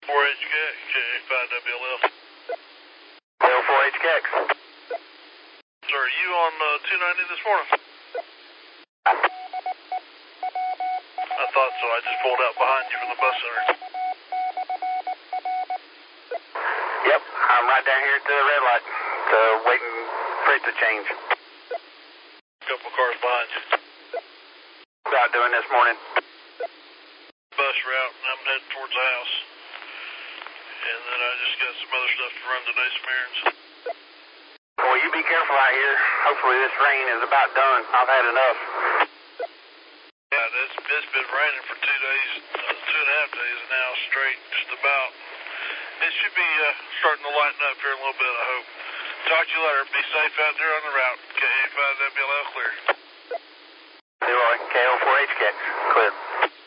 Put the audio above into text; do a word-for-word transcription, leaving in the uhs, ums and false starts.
four H K X, K A five W L L. K O four H K X. Sir, are you on uh, two ninety this morning? I thought so. I just pulled out behind you from the bus center. Yep, I'm right down here at the red light, so waiting for it to change. A couple cars behind you. What's out doing this morning? Bus route, and I'm heading towards the house. And then I just got some other stuff to run today, some errands. Well, you be careful out here. Hopefully this rain is about done. I've had enough. Yeah, it's, it's been raining for two days, uh, two and a half days now straight, just about. It should be uh, starting to lighten up here in a little bit, I hope. Talk to you later. Be safe out there on the route. K A five W L L clear. Leroy, K O four H K X, clear.